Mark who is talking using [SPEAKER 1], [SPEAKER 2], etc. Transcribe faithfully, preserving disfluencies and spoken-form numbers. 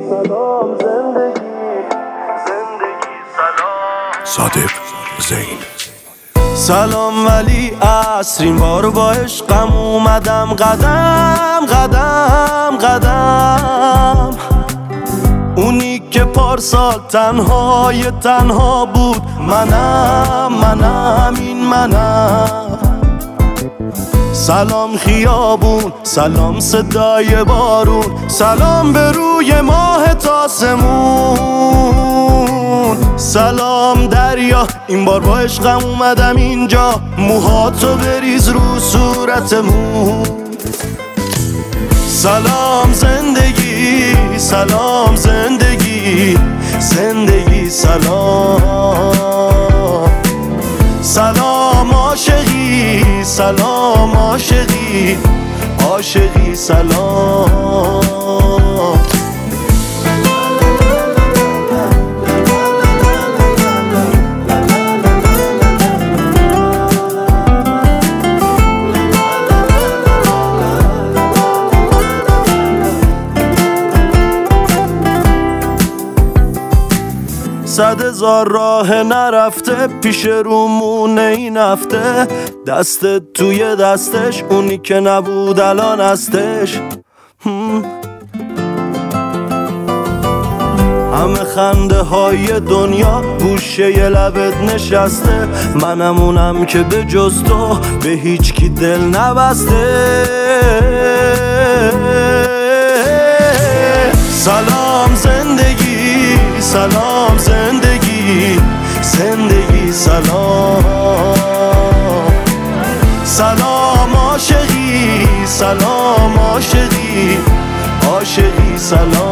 [SPEAKER 1] سلام زندگی، زندگی سلام.
[SPEAKER 2] صادق زین.
[SPEAKER 1] سلام ولی عصرین بار با عشقم اومدم قدم قدم قدم، اونی که پارسال تنهای تنها بود منم منم این منم. سلام خیابون، سلام صدای بارون، سلام به روی ماه تاسمون، سلام دریا این بار با عشقم اومدم اینجا، موهاتو بریز رو صورتمون. سلام زندگی، سلام زندگی، زندگی سلام. سلام عاشقی، سلام عاشقی، عاشقی سلام. صد هزار راه نرفته پیش رومونه این هفته، دست توی دستش اونی که نبود الان هستش. همه خنده های دنیا گوشه ی لبت نشسته، منم اونم که به جز تو به هیچ کی دل نبسته. سلام زندگی، سلام زندگی، زندگی سلام. سلام عاشقی، سلام عاشقی، عاشقی سلام.